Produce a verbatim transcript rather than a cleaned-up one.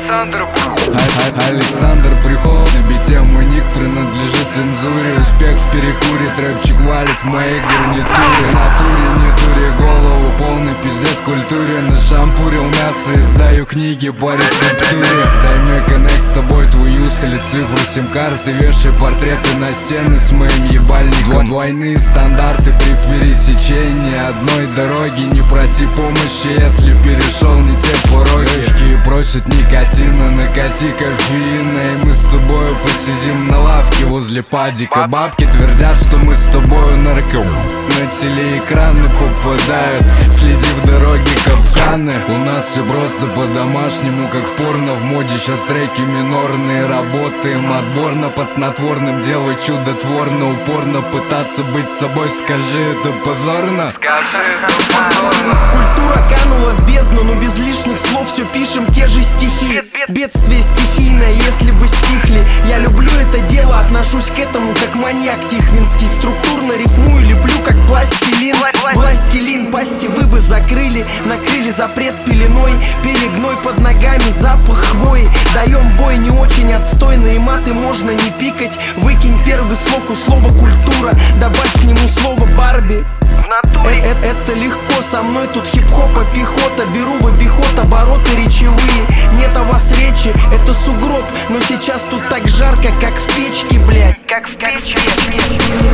Александр Александр Прихол. На бите мой ник принадлежит цензуре. Успех в перекуре, трэпчик валит в моей гарнитуре. В натуре не туре голову, полный пиздец культуре. Нашампурил мясо, издаю книги по рецептуре. Дай мне коннект с тобой, твой юз или цифру сим-карты. Вешай портреты на стены с моим ебальником. Двойные стандарты при пересечении одной дороги. Не проси помощи, если перешел не те пороги. Речки просят никотина, накати кофеина, и мы с тобою посидим на лавке возле падика. Бабки твердят, что мы с тобою нарком. На телеэкраны попадают, следи в дороге капканы. У нас все просто по-домашнему, как в порно. В моде сейчас треки минорные. Работаем отборно, под снотворным делать чудотворно. Упорно пытаться быть собой, скажи, это позорно? Скажи, это позорно. Культура канула в бездну, но без лишних слов все пишем те же стихи. Бедствие стихийное, если бы стихли. Я люблю это дело, отношусь к этому как маньяк тихвинский. Структурно рифмую, леплю как пластилин. Властелин, пасти вы бы закрыли, накрыли запрет пеленой. Перегной под ногами, запах хвои. Даем бой, не очень отстойные маты можно не пикать. Выкинь первый слог у слова культура, добавь к нему слово Барби. В э -э Это легко, со мной тут хип-хопа пехота. Беру в обиход обороты речевые. Нет о вас речи, это сугроб. Но сейчас тут так жарко, как в печке, блядь. Как в печке.